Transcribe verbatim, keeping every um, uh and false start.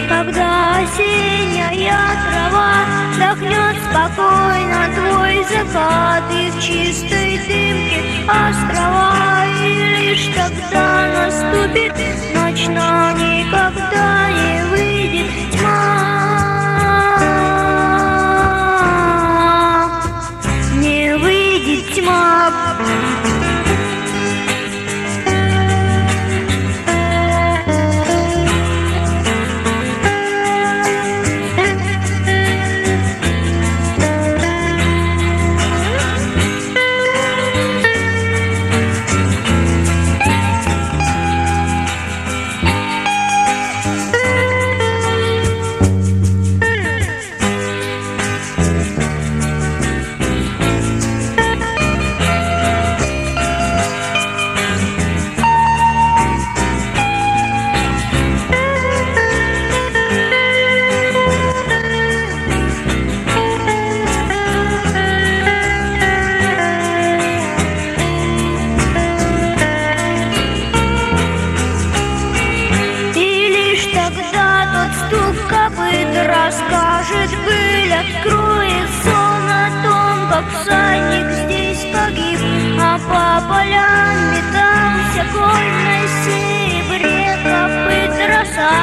Когда осенняя трава вдохнет спокойно твой закат, и в чистой дымке острова, и лишь тогда наступит ночь, но никогда не выйдет тьма, не выйдет тьма. Расскажет быль, откроет сон о том, как всадник здесь погиб, а по полям метался конь на серебре копыт роса.